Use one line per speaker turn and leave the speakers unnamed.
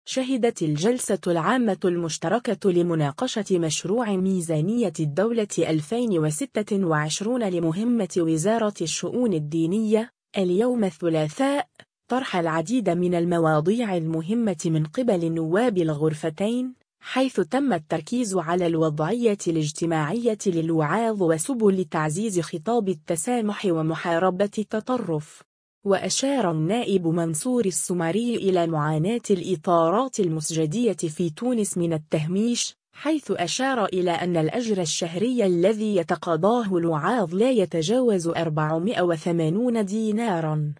شهدت الجلسة العامة المشتركة لمناقشة مشروع ميزانية الدولة 2026 لمهمة وزارة الشؤون الدينية اليوم الثلاثاء طرح العديد من المواضيع المهمة من قبل النواب الغرفتين، حيث تم التركيز على الوضعية الاجتماعية للوعاظ وسبل تعزيز خطاب التسامح ومحاربة التطرف. وأشار النائب منصور السمري إلى معاناة الإطارات المسجدية في تونس من التهميش، حيث أشار إلى أن الأجر الشهري الذي يتقاضاه الوعاظ لا يتجاوز 480 ديناراً.